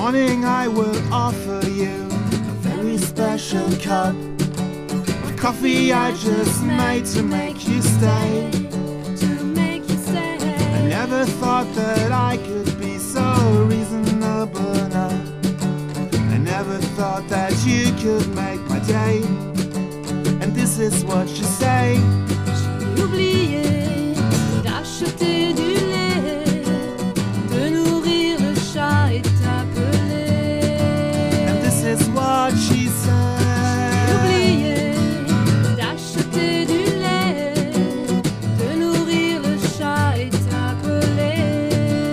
morning I will offer you a very special cup of coffee I just made to make you stay. I never thought that I could be so reasonable now. I never thought that you could make my day. And this is what you say. J'ai oublié d'acheter du lait, de nourrir le chat et t'appeler. And this is what she said. J'ai oublié d'acheter du lait, de nourrir le chat et t'appeler.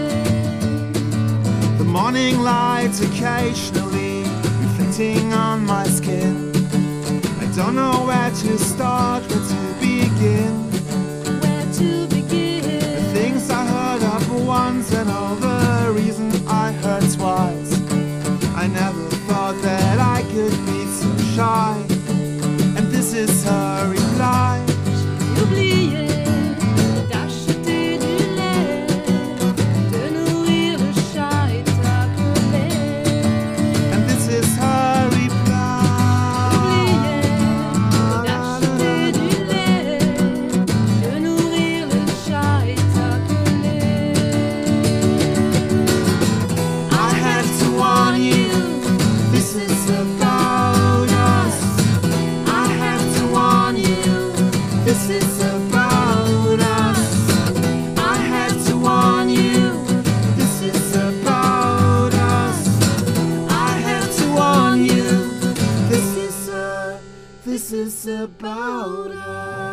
The morning light occasionally reflecting on my skin. I don't know where to start, where to begin. Where to begin? The things I heard of once and all the reason I heard twice. I never thought that I could be so shy. And this is her reply. J'ai oublié d'acheter du lait, de nourrir le chat et t'appeler. And this is her reply. D'acheter du lait, de nourrir le chat et t'appeler. I have to warn you, this is about us. I have to warn you, this is about us. I have to warn you, this is about us. I have to warn you, this is about us.